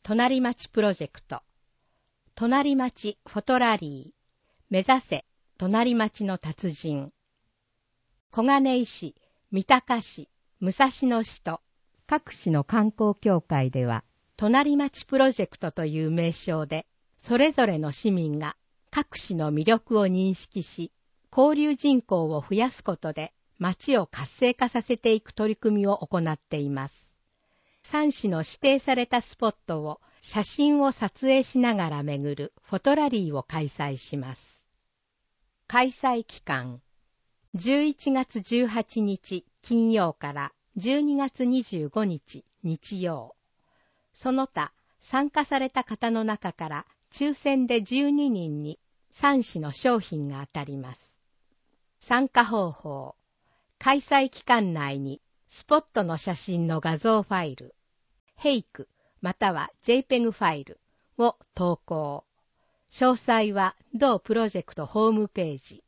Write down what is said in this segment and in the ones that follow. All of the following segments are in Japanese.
隣町プロジェクト、隣町フォトラリー、目指せ隣町の達人、小金井市、三鷹市、武蔵野市と各市の観光協会では、隣町プロジェクトという名称で、それぞれの市民が各市の魅力を認識し、交流人口を増やすことで町を活性化させていく取り組みを行っています。3市の指定されたスポットを写真を撮影しながら巡るフォトラリーを開催します。開催期間、11月18日金曜から12月25日日曜。その他、参加された方の中から抽選で12人に3市の商品が当たります。参加方法、開催期間内にスポットの写真の画像ファイル、HEIC または JPEG ファイルを投稿。詳細は同プロジェクトホームページ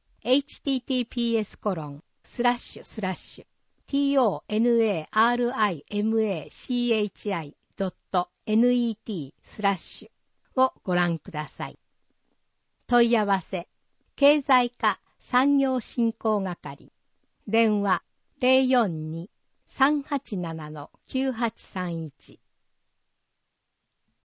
https://tonarimachi.net/ をご覧ください。問い合わせ、経済課産業振興係、電話 042-387-9831